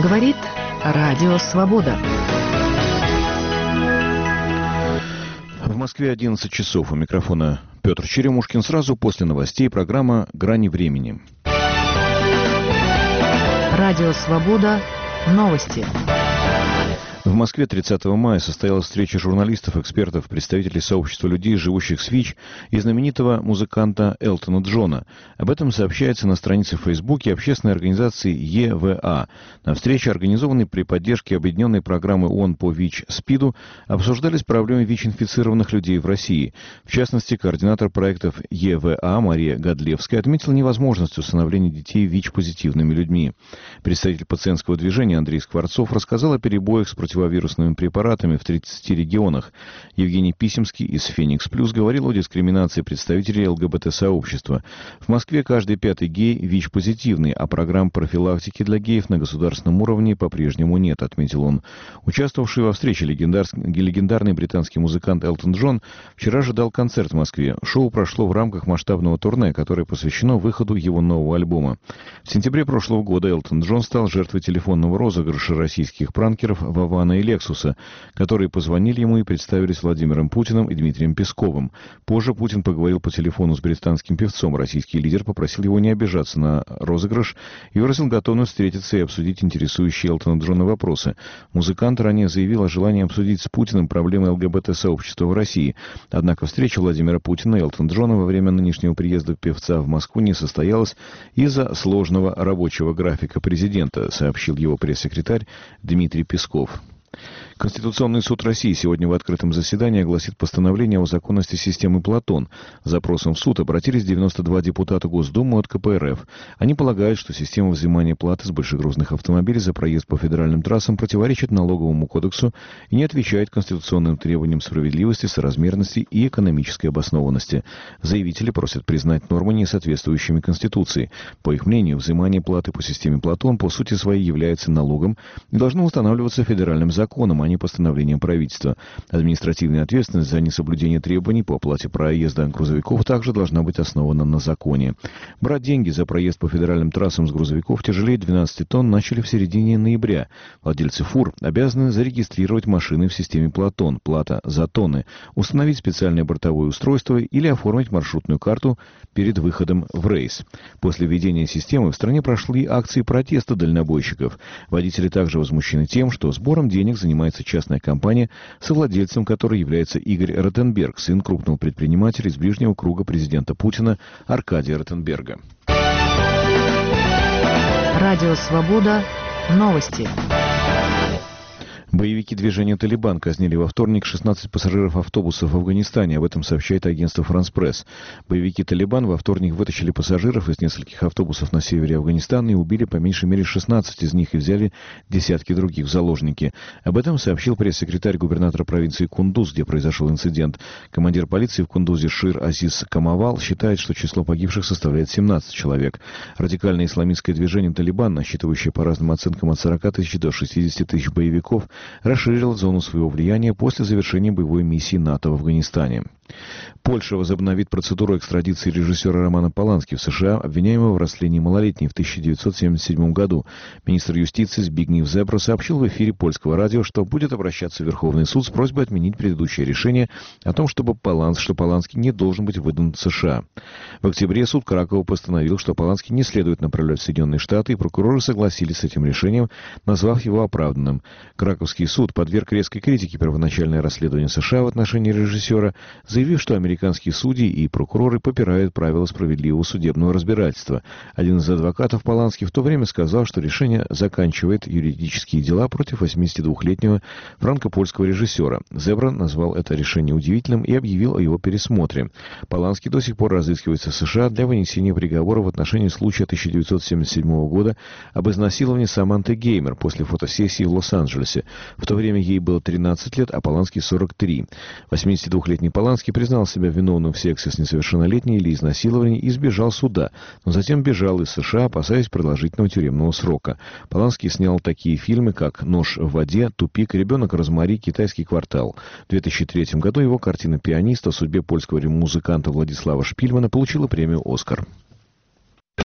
Говорит Радио Свобода. В Москве 11 часов. У микрофона Петр Черемушкин. Сразу после новостей программа «Грани времени». Радио Свобода. Новости. В Москве 30 мая состоялась встреча журналистов, экспертов, представителей сообщества людей, живущих с ВИЧ, и знаменитого музыканта Элтона Джона. Об этом сообщается на странице в Фейсбуке общественной организации ЕВА. На встрече, организованной при поддержке объединенной программы ООН по ВИЧ-СПИДу, обсуждались проблемы ВИЧ-инфицированных людей в России. В частности, координатор проектов ЕВА Мария Годлевская отметила невозможность установления детей ВИЧ-позитивными людьми. Представитель пациентского движения Андрей Скворцов рассказал о перебоях с противовирусными препаратами в 30 регионах. Евгений Писемский из «Феникс Плюс» говорил о дискриминации представителей ЛГБТ-сообщества. В Москве каждый пятый гей ВИЧ-позитивный, а программ профилактики для геев на государственном уровне по-прежнему нет, отметил он. Участвовавший во встрече легендарный британский музыкант Элтон Джон вчера же дал концерт в Москве. Шоу прошло в рамках масштабного турне, которое посвящено выходу его нового альбома. В сентябре прошлого года Элтон Джон стал жертвой телефонного розыгрыша российских пранкеров Вована и Лексуса, которые позвонили ему и представились Владимиром Путиным и Дмитрием Песковым. Позже Путин поговорил по телефону с британским певцом. Российский лидер попросил его не обижаться на розыгрыш и выразил готовность встретиться и обсудить интересующие Элтона Джона вопросы. Музыкант ранее заявил о желании обсудить с Путиным проблемы ЛГБТ-сообщества в России. Однако встреча Владимира Путина и Элтона Джона во время нынешнего приезда певца в Москву не состоялась из-за сложного рабочего графика президента, сообщил его пресс-секретарь Дмитрий Песков. Конституционный суд России сегодня в открытом заседании огласит постановление о законности системы «Платон». С запросом в суд обратились 92 депутата Госдумы от КПРФ. Они полагают, что система взимания платы с большегрузных автомобилей за проезд по федеральным трассам противоречит налоговому кодексу и не отвечает конституционным требованиям справедливости, соразмерности и экономической обоснованности. Заявители просят признать нормы несоответствующими Конституции. По их мнению, взимание платы по системе «Платон» по сути своей является налогом и должно устанавливаться федеральным законом, а не постановлением правительства. Административная ответственность за несоблюдение требований по оплате проезда грузовиков также должна быть основана на законе. Брать деньги за проезд по федеральным трассам с грузовиков тяжелее 12 тонн начали в середине ноября. Владельцы фур обязаны зарегистрировать машины в системе «Платон», плата за тонны, установить специальное бортовое устройство или оформить маршрутную карту перед выходом в рейс. После введения системы в стране прошли акции протеста дальнобойщиков. Водители также возмущены тем, что сбором денег занимается частная компания, совладельцем которой является Игорь Ротенберг, сын крупного предпринимателя из ближнего круга президента Путина Аркадия Ротенберга. Радио Свобода. Новости. Боевики движения «Талибан» казнили во вторник 16 пассажиров автобуса в Афганистане. Об этом сообщает агентство «Франс Пресс». Боевики «Талибан» во вторник вытащили пассажиров из нескольких автобусов на севере Афганистана и убили по меньшей мере 16 из них и взяли десятки других в заложники. Об этом сообщил пресс-секретарь губернатора провинции Кундуз, где произошел инцидент. Командир полиции в Кундузе Шир Азиз Камавал считает, что число погибших составляет 17 человек. Радикальное исламистское движение «Талибан», насчитывающее по разным оценкам от 40 тысяч до 60 тысяч боевиков, расширил зону своего влияния после завершения боевой миссии НАТО в Афганистане. Польша возобновит процедуру экстрадиции режиссера Романа Полански в США, обвиняемого в растлении малолетней в 1977 году. Министр юстиции Збигнев Зебро сообщил в эфире польского радио, что будет обращаться в Верховный суд с просьбой отменить предыдущее решение о том, что Полански не должен быть выдан в США. В октябре суд Кракова постановил, что Полански не следует направлять в Соединенные Штаты, и прокуроры согласились с этим решением, назвав его оправданным. Краковский суд подверг резкой критике первоначальное расследование США в отношении режиссера, заявив, что американские судьи и прокуроры попирают правила справедливого судебного разбирательства. Один из адвокатов Полански в то время сказал, что решение заканчивает юридические дела против 82-летнего франко-польского режиссера. Зебро назвал это решение удивительным и объявил о его пересмотре. Полански до сих пор разыскивается в США для вынесения приговора в отношении случая 1977 года об изнасиловании Саманты Геймер после фотосессии в Лос-Анджелесе. В то время ей было 13 лет, а Полански 43. 82-летний Полански признал себя виновным в сексе с несовершеннолетней или изнасиловании и избежал суда, но затем бежал из США, опасаясь продолжительного тюремного срока. Полански снял такие фильмы, как «Нож в воде», «Тупик», «Ребенок Розмари», «Китайский квартал». В 2003 году его картина «Пианист» о судьбе польского музыканта Владислава Шпильмана получила премию «Оскар».